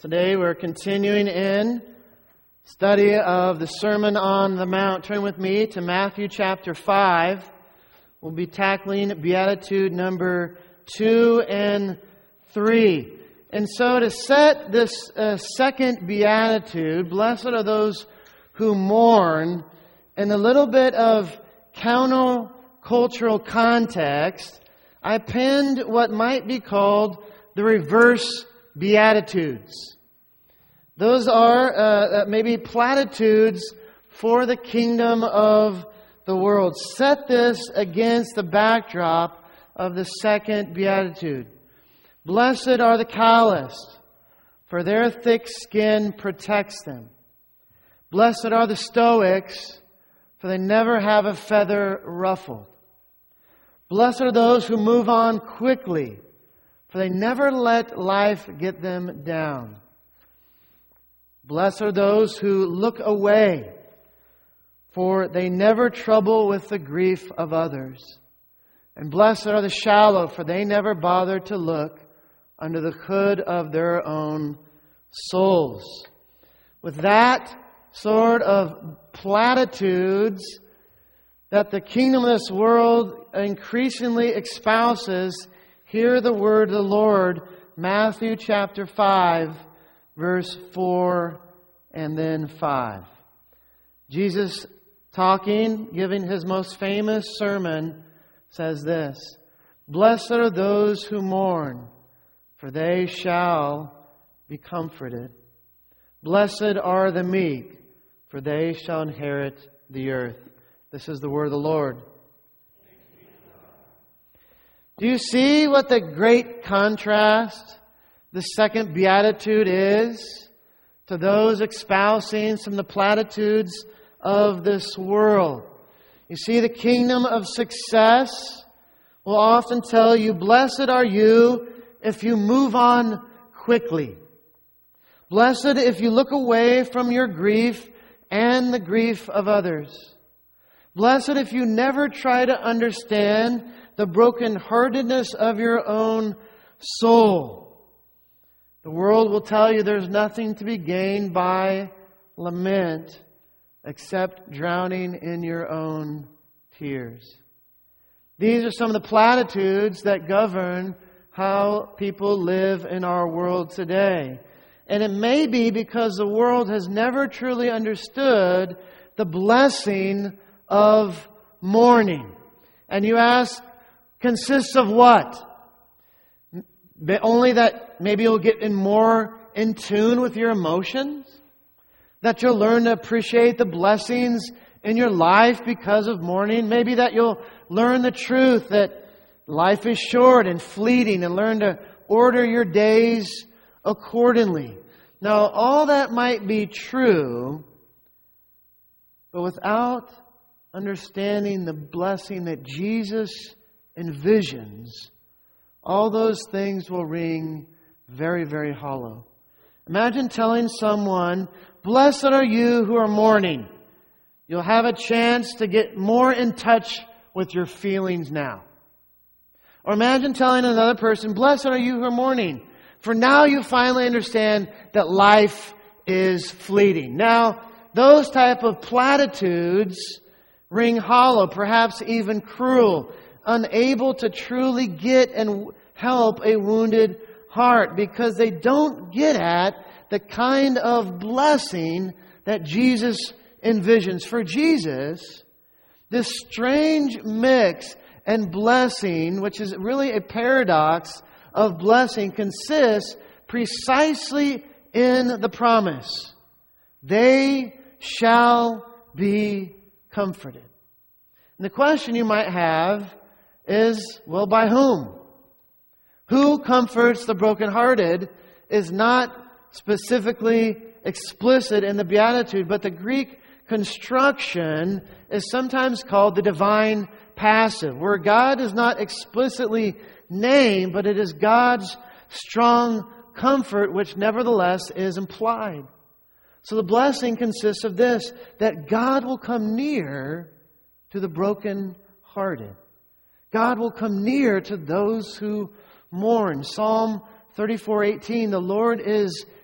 Today we're continuing in study of the Sermon on the Mount. Turn with me to Matthew chapter 5. We'll be tackling Beatitude number 2 and 3. And so to set this second Beatitude, blessed are those who mourn, in a little bit of countercultural context, I penned what might be called the reverse Beatitudes. Those are maybe platitudes for the kingdom of the world. Set this against the backdrop of the second Beatitude. Blessed are the calloused, for their thick skin protects them. Blessed are the stoics, for they never have a feather ruffled. Blessed are those who move on quickly, for they never let life get them down. Blessed are those who look away, for they never trouble with the grief of others. And blessed are the shallow, for they never bother to look under the hood of their own souls. With that sort of platitudes that the kingdom of this world increasingly espouses, hear the word of the Lord, Matthew chapter 5, verse 4 and then 5. Jesus talking, giving His most famous sermon, says this: Blessed are those who mourn, for they shall be comforted. Blessed are the meek, for they shall inherit the earth. This is the word of the Lord. Do you see what the great contrast the second Beatitude is to those espousing some of the platitudes of this world? You see, the kingdom of success will often tell you, blessed are you if you move on quickly. Blessed if you look away from your grief and the grief of others. Blessed if you never try to understand the brokenheartedness of your own soul. The world will tell you there's nothing to be gained by lament except drowning in your own tears. These are some of the platitudes that govern how people live in our world today. And it may be because the world has never truly understood the blessing of mourning. And you ask, consists of what? Only that maybe you'll get more in tune with your emotions? That you'll learn to appreciate the blessings in your life because of mourning? Maybe that you'll learn the truth that life is short and fleeting and learn to order your days accordingly. Now, all that might be true, but without understanding the blessing that Jesus envisions, all those things will ring very, very hollow. Imagine telling someone, blessed are you who are mourning. You'll have a chance to get more in touch with your feelings now. Or imagine telling another person, blessed are you who are mourning, for now you finally understand that life is fleeting. Now, those type of platitudes ring hollow, perhaps even cruel, unable to truly get and help a wounded heart, because they don't get at the kind of blessing that Jesus envisions. For Jesus, this strange mix and blessing, which is really a paradox of blessing, consists precisely in the promise: they shall be comforted. And the question you might have is, well, by whom? Who comforts the brokenhearted is not specifically explicit in the Beatitude, but the Greek construction is sometimes called the divine passive, where God is not explicitly named, but it is God's strong comfort which nevertheless is implied. So the blessing consists of this, that God will come near to the brokenhearted. God will come near to those who mourn. Psalm 34:18, the Lord is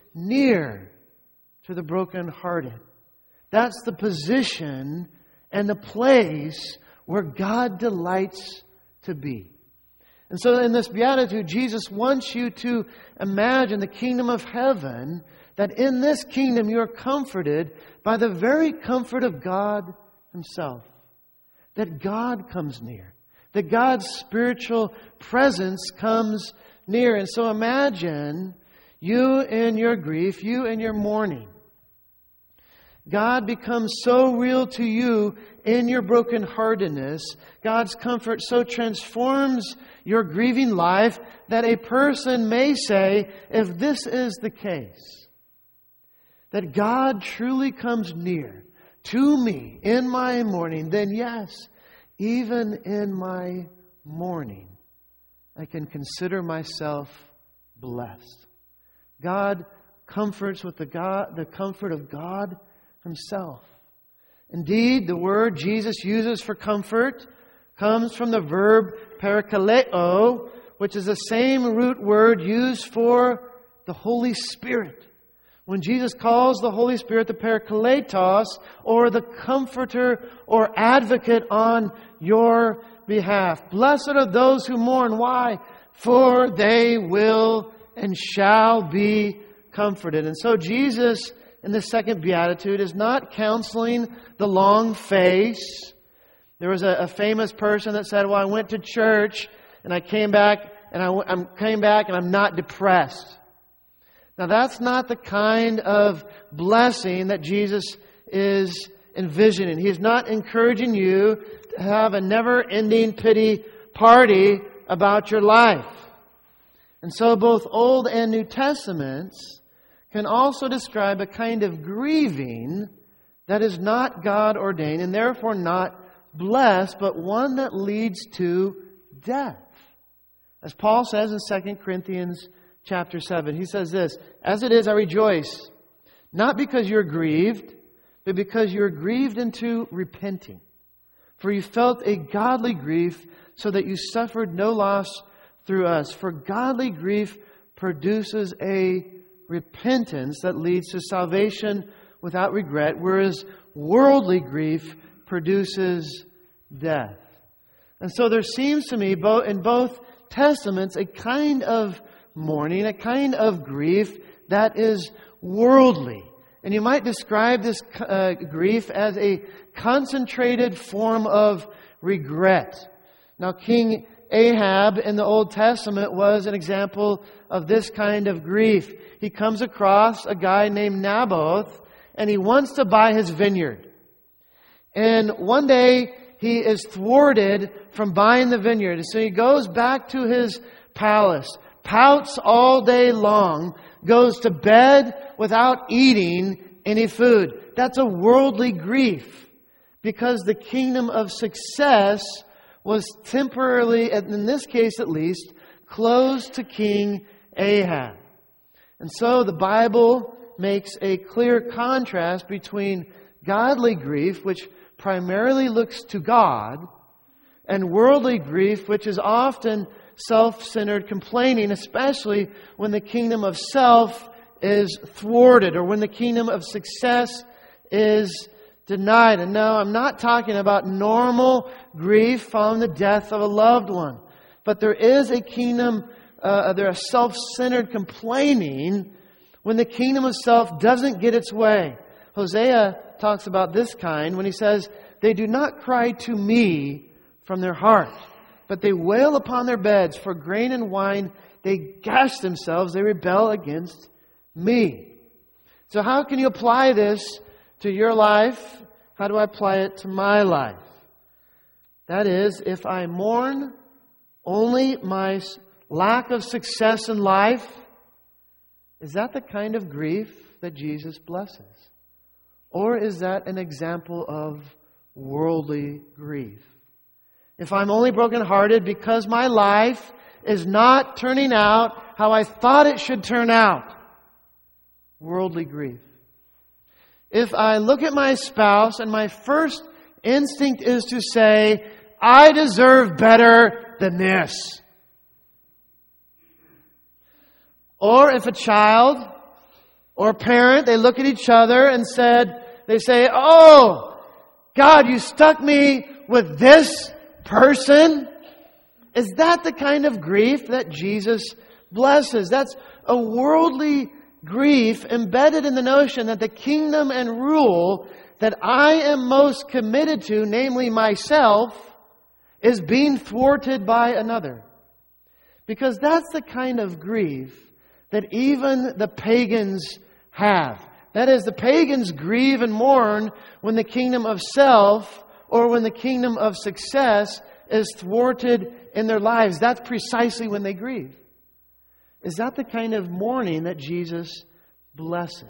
near to the brokenhearted. That's the position and the place where God delights to be. And so in this beatitude, Jesus wants you to imagine the kingdom of heaven, that in this kingdom you are comforted by the very comfort of God Himself. That God comes near. That God's spiritual presence comes near. And so imagine you in your grief, you in your mourning. God becomes so real to you in your brokenheartedness. God's comfort so transforms your grieving life that a person may say, if this is the case, that God truly comes near to me in my mourning, then yes, even in my mourning, I can consider myself blessed. God comforts with the comfort of God Himself. Indeed, the word Jesus uses for comfort comes from the verb parakaleo, which is the same root word used for the Holy Spirit. When Jesus calls the Holy Spirit the Parakletos, or the Comforter or Advocate on your behalf. Blessed are those who mourn. Why? For they will and shall be comforted. And so Jesus, in the second beatitude, is not counseling the long face. There was a famous person that said, well, I went to church and I came back and I'm not depressed. Now that's not the kind of blessing that Jesus is envisioning. He's not encouraging you to have a never-ending pity party about your life. And so both Old and New Testaments can also describe a kind of grieving that is not God-ordained and therefore not blessed, but one that leads to death. As Paul says in 2 Corinthians chapter 7, he says this, as it is, I rejoice, not because you're grieved, but because you're grieved into repenting. For you felt a godly grief, so that you suffered no loss through us. For godly grief produces a repentance that leads to salvation without regret, whereas worldly grief produces death. And so there seems to me in both Testaments a kind of mourning, a kind of grief that is worldly. And you might describe this grief as a concentrated form of regret. Now, King Ahab in the Old Testament was an example of this kind of grief. He comes across a guy named Naboth, and he wants to buy his vineyard. And one day, he is thwarted from buying the vineyard. And so he goes back to his palace, pouts all day long, goes to bed without eating any food. That's a worldly grief, because the kingdom of success was temporarily, in this case at least, closed to King Ahab. And so the Bible makes a clear contrast between godly grief, which primarily looks to God, and worldly grief, which is often self-centered complaining, especially when the kingdom of self is thwarted or when the kingdom of success is denied. And no, I'm not talking about normal grief following the death of a loved one. But there is a kingdom, there is self-centered complaining when the kingdom of self doesn't get its way. Hosea talks about this kind when he says, they do not cry to me from their heart, but they wail upon their beds. For grain and wine they gash themselves, they rebel against me. So how can you apply this to your life? How do I apply it to my life? That is, if I mourn only my lack of success in life, is that the kind of grief that Jesus blesses? Or is that an example of worldly grief? If I'm only brokenhearted because my life is not turning out how I thought it should turn out, worldly grief. If I look at my spouse and my first instinct is to say, I deserve better than this. Or if a child or parent, they look at each other and they say, "Oh, God, you stuck me with this person." Is that the kind of grief that Jesus blesses? That's a worldly grief embedded in the notion that the kingdom and rule that I am most committed to, namely myself, is being thwarted by another. Because that's the kind of grief that even the pagans have. That is, the pagans grieve and mourn when the kingdom of self or when the kingdom of success is thwarted in their lives. That's precisely when they grieve. Is that the kind of mourning that Jesus blesses?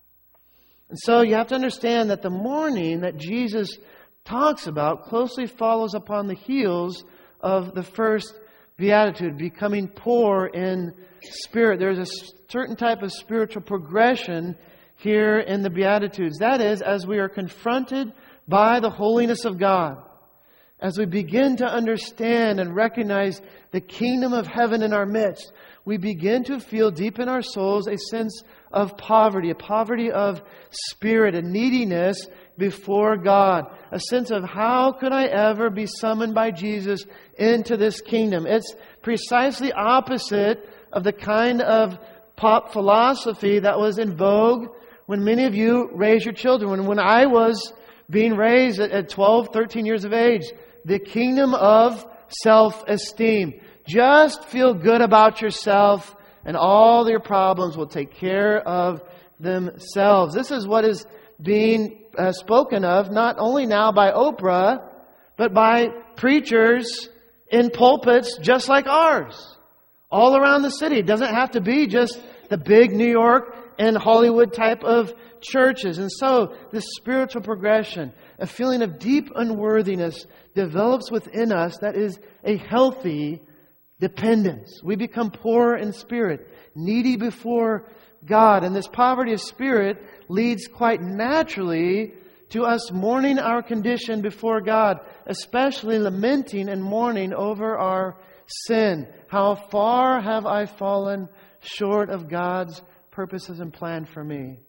And so you have to understand that the mourning that Jesus talks about closely follows upon the heels of the first beatitude, becoming poor in spirit. There's a certain type of spiritual progression here in the Beatitudes. That is, as we are confronted by the holiness of God, as we begin to understand and recognize the kingdom of heaven in our midst, we begin to feel deep in our souls a sense of poverty, a poverty of spirit, a neediness before God, a sense of how could I ever be summoned by Jesus into this kingdom. It's precisely opposite of the kind of pop philosophy that was in vogue when many of you raised your children. When I was being raised at 12, 13 years of age, the kingdom of self-esteem. Just feel good about yourself and all your problems will take care of themselves. This is what is being spoken of not only now by Oprah, but by preachers in pulpits just like ours, all around the city. It doesn't have to be just the big New York and Hollywood type of churches. And so this spiritual progression, a feeling of deep unworthiness develops within us that is a healthy dependence. We become poor in spirit, needy before God. And this poverty of spirit leads quite naturally to us mourning our condition before God, especially lamenting and mourning over our sin. How far have I fallen short of God's purposes and plan for me?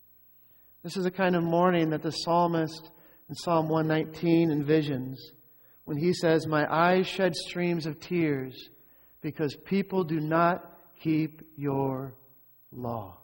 This is the kind of mourning that the psalmist in Psalm 119 envisions when he says, "My eyes shed streams of tears because people do not keep your law."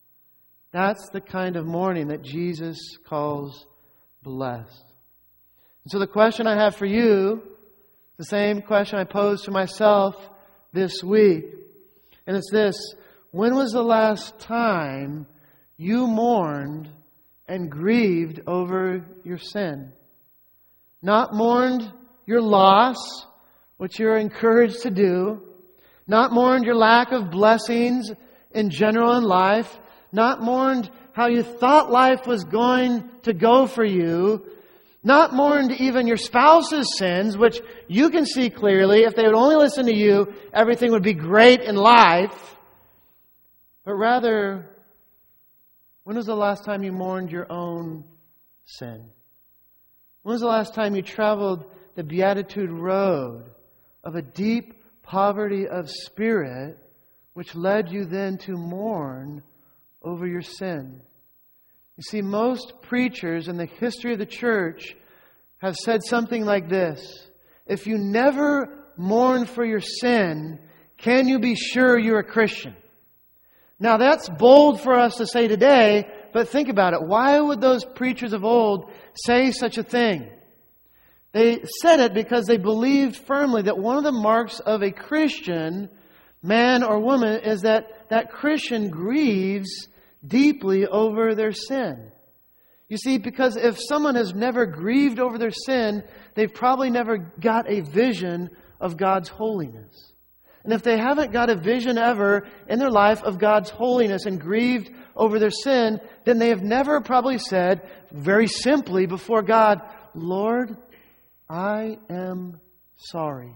That's the kind of mourning that Jesus calls blessed. And so the question I have for you, the same question I posed to myself this week, and it's this: when was the last time you mourned and grieved over your sin? Not mourned your loss, which you're encouraged to do. Not mourned your lack of blessings in general in life. Not mourned how you thought life was going to go for you. Not mourned even your spouse's sins, which you can see clearly. If they would only listen to you, everything would be great in life. But rather, when was the last time you mourned your own sin? When was the last time you traveled the Beatitude road of a deep poverty of spirit, which led you then to mourn over your sin? You see, most preachers in the history of the church have said something like this: if you never mourn for your sin, can you be sure you're a Christian? Now that's bold for us to say today, but think about it. Why would those preachers of old say such a thing? They said it because they believed firmly that one of the marks of a Christian, man or woman, is that that Christian grieves deeply over their sin. You see, because if someone has never grieved over their sin, they've probably never got a vision of God's holiness. And if they haven't got a vision ever in their life of God's holiness and grieved over their sin, then they have never probably said very simply before God, "Lord, I am sorry.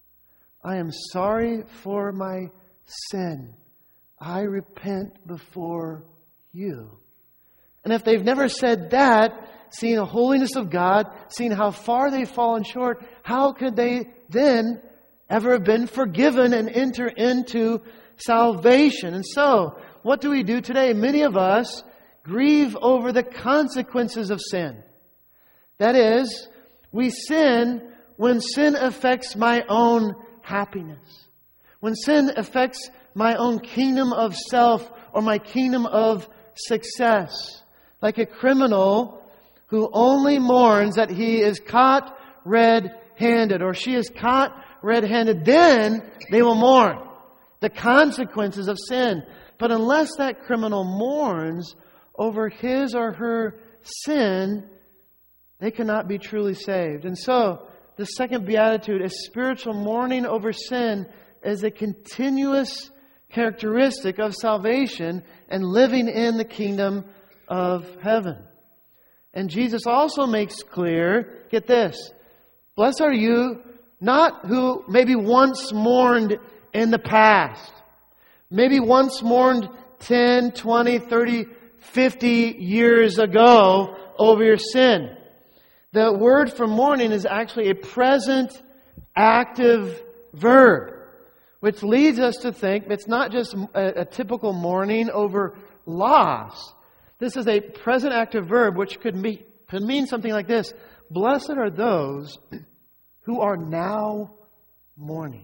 I am sorry for my sin. I repent before you." And if they've never said that, seeing the holiness of God, seeing how far they've fallen short, how could they then ever have been forgiven and enter into salvation? And so, what do we do today? Many of us grieve over the consequences of sin. That is, we sin when sin affects my own happiness. When sin affects my own kingdom of self or my kingdom of success. Like a criminal who only mourns that he is caught red-handed or she is caught red-handed, then they will mourn the consequences of sin. But unless that criminal mourns over his or her sin, they cannot be truly saved. And so, the second beatitude is spiritual mourning over sin is a continuous characteristic of salvation and living in the kingdom of heaven. And Jesus also makes clear, get this, blessed are you, not who maybe once mourned in the past, maybe once mourned 10, 20, 30, 50 years ago over your sin. The word for mourning is actually a present active verb, which leads us to think it's not just a typical mourning over loss. This is a present active verb which could mean something like this. Blessed are those who are now mourning.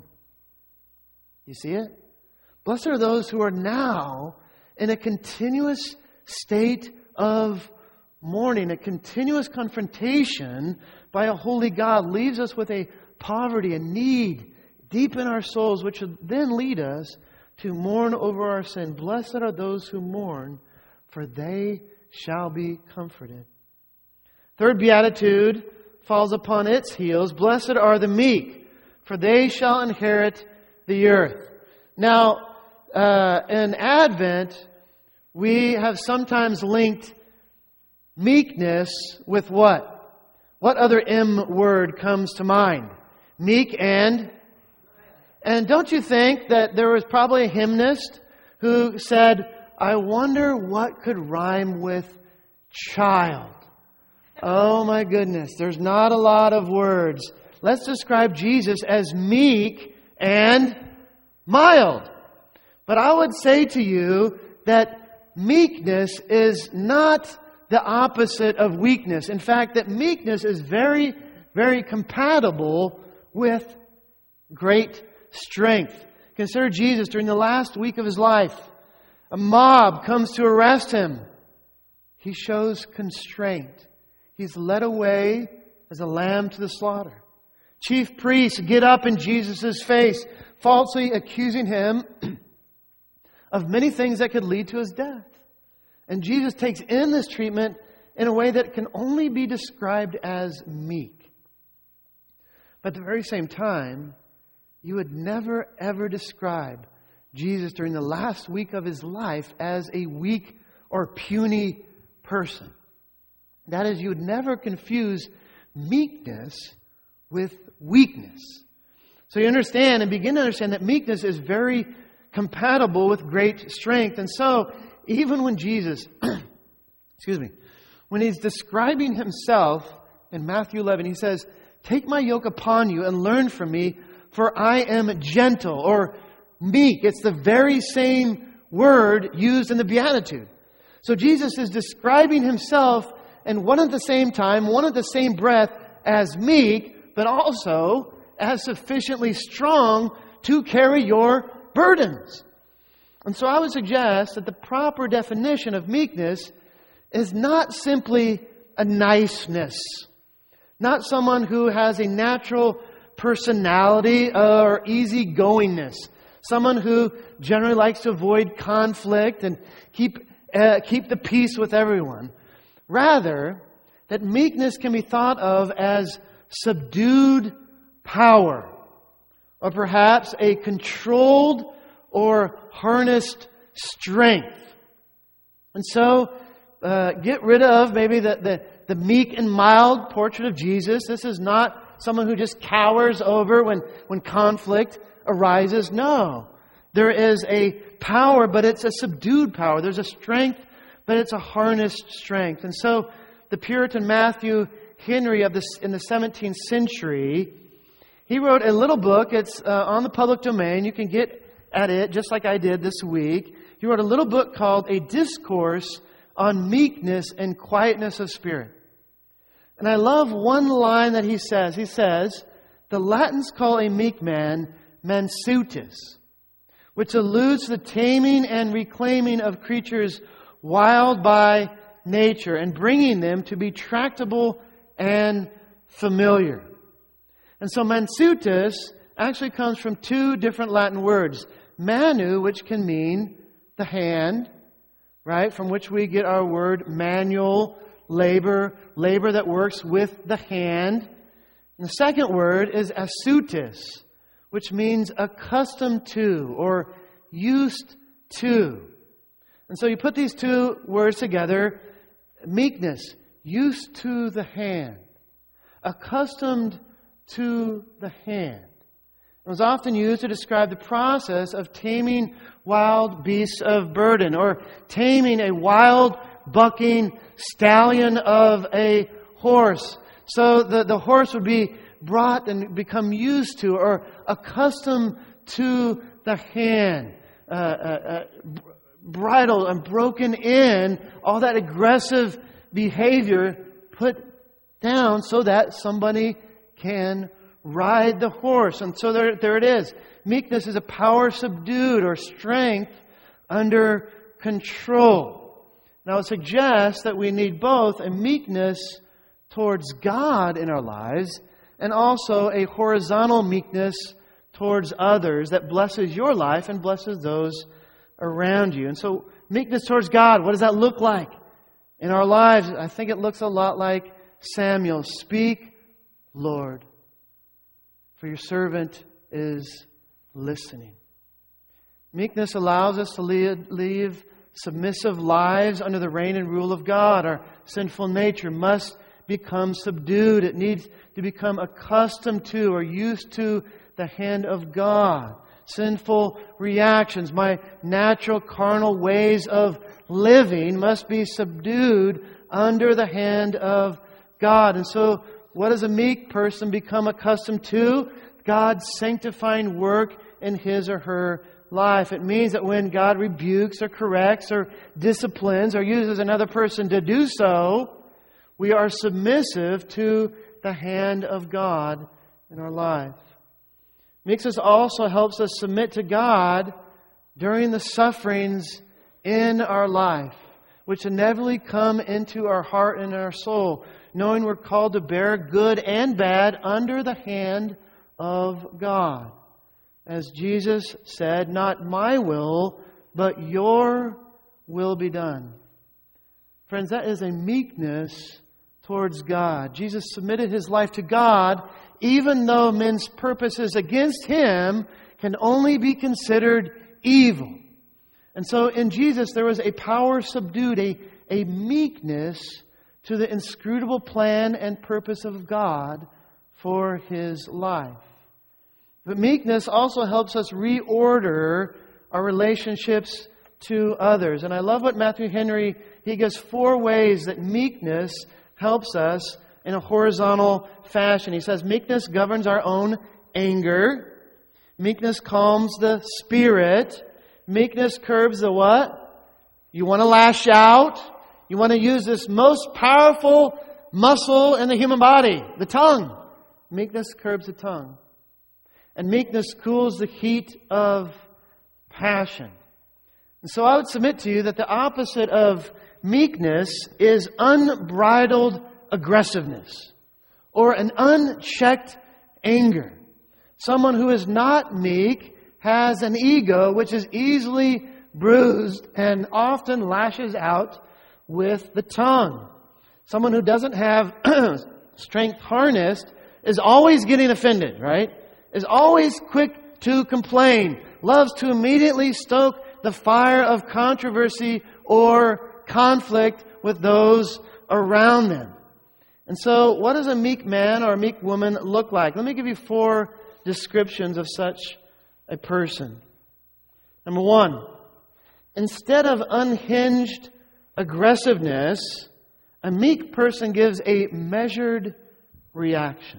You see it? Blessed are those who are now in a continuous state of mourning. A continuous confrontation by a holy God leaves us with a poverty, a need deep in our souls, which would then lead us to mourn over our sin. Blessed are those who mourn, for they shall be comforted. Third beatitude falls upon its heels. Blessed are the meek, for they shall inherit the earth. Now, in Advent, we have sometimes linked meekness with what? What other M word comes to mind? Meek and don't you think that there was probably a hymnist who said, I wonder what could rhyme with child? Oh my goodness, there's not a lot of words. Let's describe Jesus as meek and mild. But I would say to you that meekness is not the opposite of weakness. In fact, that meekness is very, very compatible with great strength. Consider Jesus during the last week of His life. A mob comes to arrest Him. He shows constraint. He's led away as a lamb to the slaughter. Chief priests get up in Jesus' face, falsely accusing Him of many things that could lead to His death. And Jesus takes in this treatment in a way that can only be described as meek. But at the very same time, you would never ever describe Jesus during the last week of His life as a weak or puny person. That is, you would never confuse meekness with weakness. So you understand and begin to understand that meekness is very compatible with great strength. And so, even when Jesus, when He's describing Himself in Matthew 11, He says, take my yoke upon you and learn from me, for I am gentle, or meek. It's the very same word used in the Beatitude. So Jesus is describing Himself in one at the same time, one at the same breath as meek, but also as sufficiently strong to carry your burdens. And so I would suggest that the proper definition of meekness is not simply a niceness. Not someone who has a natural personality or easygoingness. Someone who generally likes to avoid conflict and keep the peace with everyone. Rather, that meekness can be thought of as subdued power, or perhaps a controlled or harnessed strength. And so, get rid of maybe the meek and mild portrait of Jesus. This is not someone who just cowers over when conflict arises. No. There is a power, but it's a subdued power. There's a strength, but it's a harnessed strength. And so, the Puritan Matthew Henry in the 17th century, he wrote a little book. It's on the public domain. You can get at it just like I did this week. he wrote a little book called A Discourse on Meekness and Quietness of Spirit. And I love one line that he says. He says, the Latins call a meek man mansuetus, which alludes to the taming and reclaiming of creatures wild by nature and bringing them to be tractable and familiar. And so mansuetus actually comes from two different Latin words. Manu, which can mean the hand, right? From which we get our word manual, labor that works with the hand. And the second word is asutis, which means accustomed to or used to. And so you put these two words together, meekness, used to the hand, accustomed to the hand. It was often used to describe the process of taming wild beasts of burden or taming a wild bucking stallion of a horse. So the horse would be brought and become used to or accustomed to the hand, bridled and broken in, all that aggressive behavior put down so that somebody can ride the horse. And so there it is. Meekness is a power subdued or strength under control. Now it suggests that we need both a meekness towards God in our lives and also a horizontal meekness towards others that blesses your life and blesses those around you. And so meekness towards God, what does that look like in our lives? I think it looks a lot like Samuel. Speak, Lord, for your servant is listening. Meekness allows us to live submissive lives under the reign and rule of God. Our sinful nature must become subdued. It needs to become accustomed to or used to the hand of God. Sinful reactions, my natural carnal ways of living must be subdued under the hand of God. And so, what does a meek person become accustomed to? God's sanctifying work in his or her life. It means that when God rebukes or corrects or disciplines or uses another person to do so, we are submissive to the hand of God in our life. Meekness also helps us submit to God during the sufferings in our life, which inevitably come into our heart and our soul, knowing we're called to bear good and bad under the hand of God. As Jesus said, not my will, but your will be done. Friends, that is a meekness towards God. Jesus submitted his life to God, even though men's purposes against him can only be considered evil. And so in Jesus there was a power subdued, a meekness to the inscrutable plan and purpose of God for his life. But meekness also helps us reorder our relationships to others. And I love what Matthew Henry, he gives 4 ways that meekness helps us in a horizontal fashion. He says, meekness governs our own anger. Meekness calms the spirit. Meekness curbs the what? You want to lash out. You want to use this most powerful muscle in the human body, the tongue. Meekness curbs the tongue. And meekness cools the heat of passion. And so I would submit to you that the opposite of meekness is unbridled aggressiveness or an unchecked anger. Someone who is not meek has an ego which is easily bruised and often lashes out with the tongue. Someone who doesn't have strength harnessed is always getting offended, right? Is always quick to complain, loves to immediately stoke the fire of controversy or conflict with those around them. And so, what does a meek man or a meek woman look like? Let me give you 4 descriptions of such a person. Number 1, instead of unhinged aggressiveness, a meek person gives a measured reaction.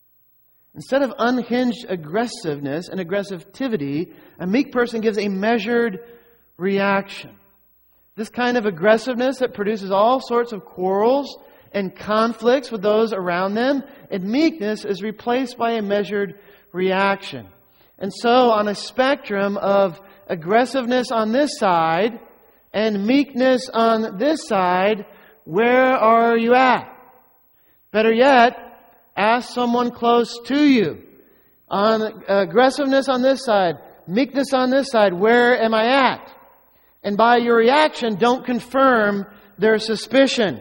Instead of unhinged aggressiveness and aggressivity, a meek person gives a measured reaction. This kind of aggressiveness that produces all sorts of quarrels and conflicts with those around them, and meekness is replaced by a measured reaction. And so on a spectrum of aggressiveness on this side and meekness on this side, where are you at? Better yet, ask someone close to you. On aggressiveness on this side, meekness on this side, where am I at? And by your reaction, don't confirm their suspicion.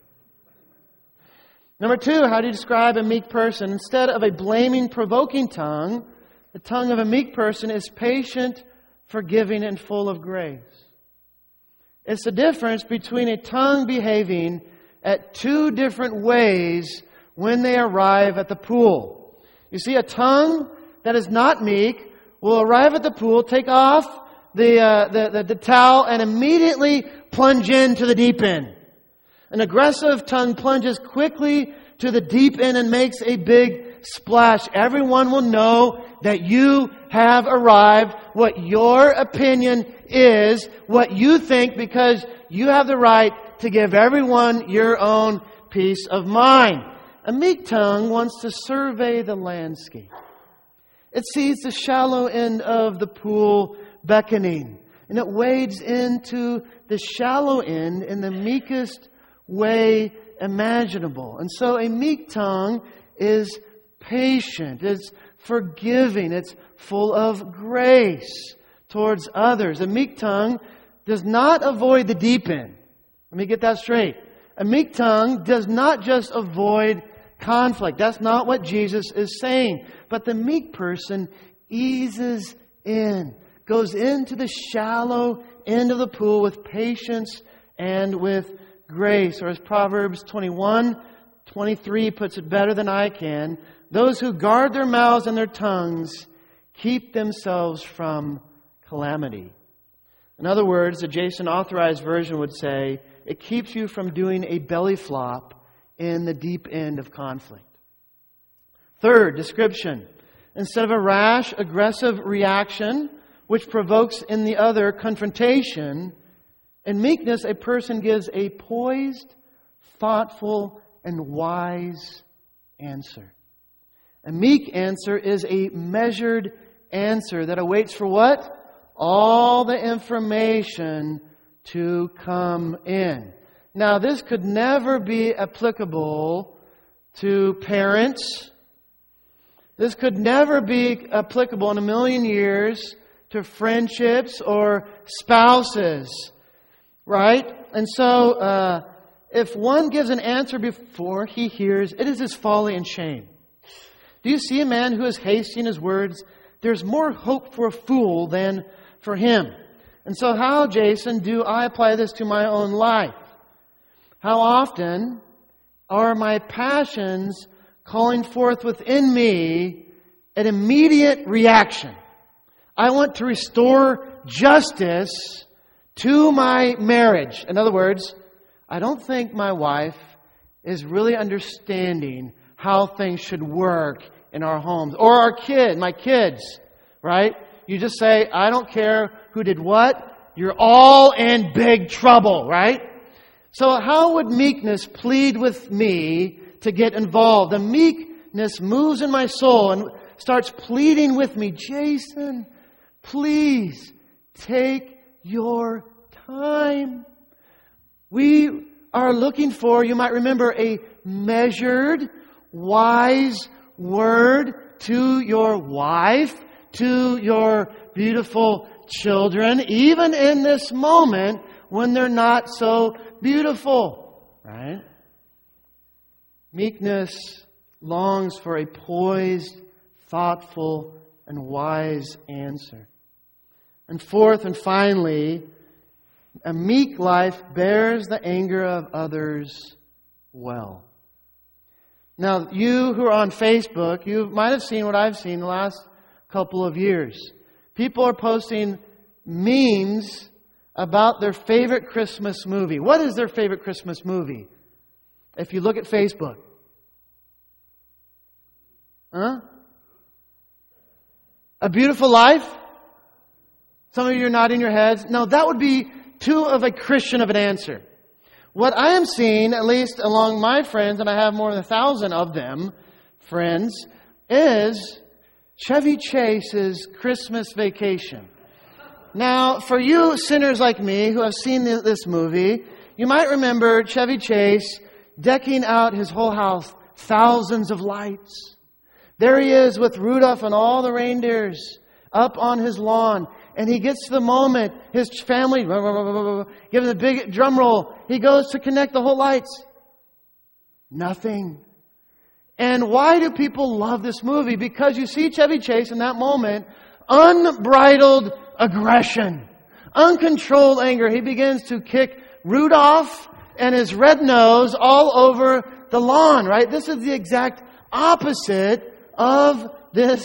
Number 2, how do you describe a meek person? Instead of a blaming, provoking tongue, the tongue of a meek person is patient, forgiving, and full of grace. It's the difference between a tongue behaving at 2 different ways when they arrive at the pool. You see, a tongue that is not meek will arrive at the pool, take off the towel, and immediately plunge into the deep end. An aggressive tongue plunges quickly to the deep end and makes a big splash. Everyone will know that you have arrived, what your opinion is, what you think, because you have the right to give everyone your own peace of mind. A meek tongue wants to survey the landscape. It sees the shallow end of the pool beckoning, and it wades into the shallow end in the meekest way imaginable. And so a meek tongue is patient, it's forgiving, it's full of grace towards others. A meek tongue does not avoid the deep end. Let me get that straight. A meek tongue does not just avoid conflict. That's not what Jesus is saying. But the meek person eases in, goes into the shallow end of the pool with patience and with grace. Or as Proverbs 21:23 puts it better than I can, those who guard their mouths and their tongues keep themselves from calamity. In other words, the Jason Authorized Version would say, it keeps you from doing a belly flop in the deep end of conflict. Third description. Instead of a rash, aggressive reaction, which provokes in the other confrontation, in meekness, a person gives a poised, thoughtful, and wise answer. A meek answer is a measured answer that awaits for what? All the information to come in. Now, this could never be applicable to parents. This could never be applicable in a million years to friendships or spouses. Right? And so, if one gives an answer before he hears, it is his folly and shame. Do you see a man who is hasty in his words? There's more hope for a fool than for him. And so how, Jason, do I apply this to my own life? How often are my passions calling forth within me an immediate reaction? I want to restore justice to my marriage. In other words, I don't think my wife is really understanding how things should work in our homes. Or my kids, right? You just say, I don't care who did what. You're all in big trouble, right? So how would meekness plead with me to get involved? The meekness moves in my soul and starts pleading with me. Jason, please take your time. We are looking for, you might remember, a measured, wise word to your wife, to your beautiful children, even in this moment when they're not so beautiful. Right? Meekness longs for a poised, thoughtful, and wise answer. And fourth and finally, a meek life bears the anger of others well. Now, you who are on Facebook, you might have seen what I've seen the last couple of years. People are posting memes about their favorite Christmas movie. What is their favorite Christmas movie? If you look at Facebook. Huh? A Beautiful Life? Some of you are nodding your heads. No, that would be too of a Christian of an answer. What I am seeing, at least along my friends, and I have more than 1,000 of them, friends, is Chevy Chase's Christmas Vacation. Now, for you sinners like me who have seen this movie, you might remember Chevy Chase decking out his whole house, thousands of lights. There he is with Rudolph and all the reindeers up on his lawn. And he gets to the moment, his family, gives a big drum roll. He goes to connect the whole lights. Nothing. And why do people love this movie? Because you see Chevy Chase in that moment, unbridled aggression, uncontrolled anger. He begins to kick Rudolph and his red nose all over the lawn, right? This is the exact opposite of this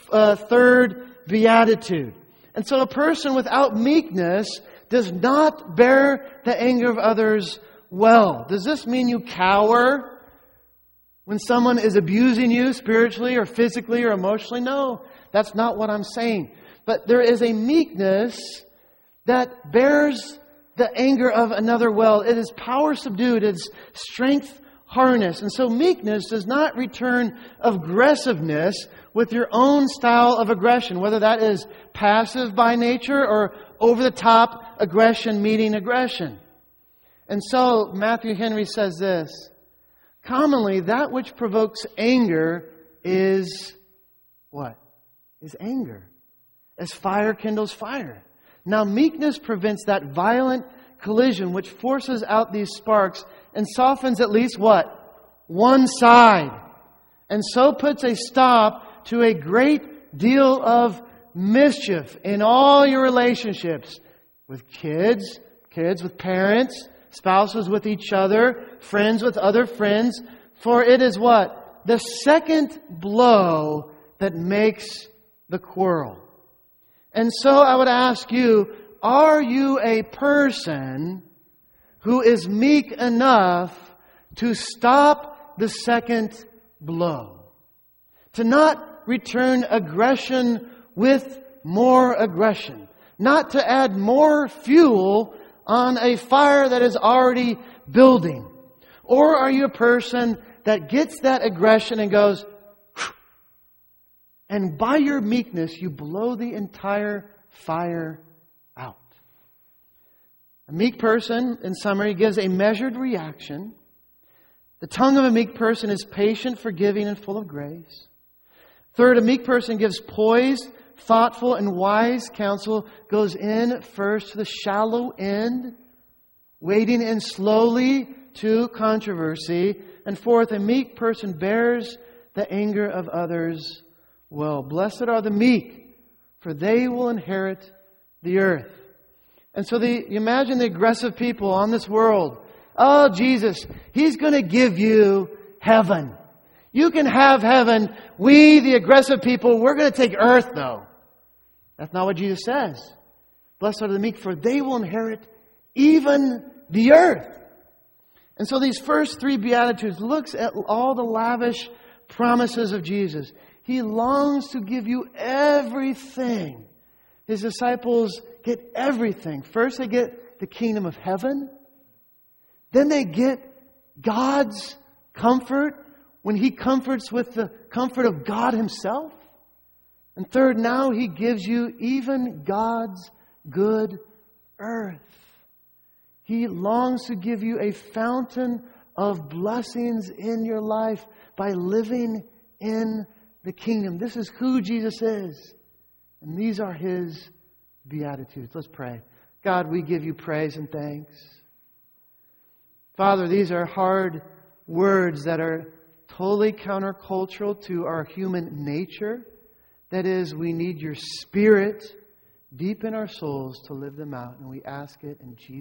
third beatitude. And so a person without meekness does not bear the anger of others well. Does this mean you cower when someone is abusing you spiritually or physically or emotionally? No, that's not what I'm saying. But there is a meekness that bears the anger of another well. It is power subdued. It is strength harnessed. And so meekness does not return aggressiveness with your own style of aggression, whether that is passive by nature or over-the-top aggression meeting aggression. And so Matthew Henry says this, commonly that which provokes anger is what? Is anger. As fire kindles fire. Now meekness prevents that violent collision which forces out these sparks and softens at least what? One side. And so puts a stop to a great deal of mischief in all your relationships with kids with parents, spouses with each other, friends with other friends. For it is what? The second blow that makes the quarrel. And so I would ask you, are you a person who is meek enough to stop the second blow? To not return aggression with more aggression. Not to add more fuel on a fire that is already building. Or are you a person that gets that aggression and goes, and by your meekness you blow the entire fire out? A meek person, in summary, gives a measured reaction. The tongue of a meek person is patient, forgiving, and full of grace. Third, a meek person gives poised, thoughtful, and wise counsel, goes in first to the shallow end, wading in slowly to controversy. And fourth, a meek person bears the anger of others well. Blessed are the meek, for they will inherit the earth. And so you imagine the aggressive people on this world. Oh, Jesus, He's going to give you heaven. You can have heaven. We, the aggressive people, we're going to take earth, though. That's not what Jesus says. Blessed are the meek, for they will inherit even the earth. And so these first three Beatitudes looks at all the lavish promises of Jesus. He longs to give you everything. His disciples get everything. First they get the kingdom of heaven. Then they get God's comfort when He comforts with the comfort of God Himself. And third, now He gives you even God's good earth. He longs to give you a fountain of blessings in your life by living in the kingdom. This is who Jesus is. And these are His Beatitudes. Let's pray. God, we give You praise and thanks. Father, these are hard words that are totally countercultural to our human nature. That is, we need Your Spirit deep in our souls to live them out. And we ask it in Jesus' name.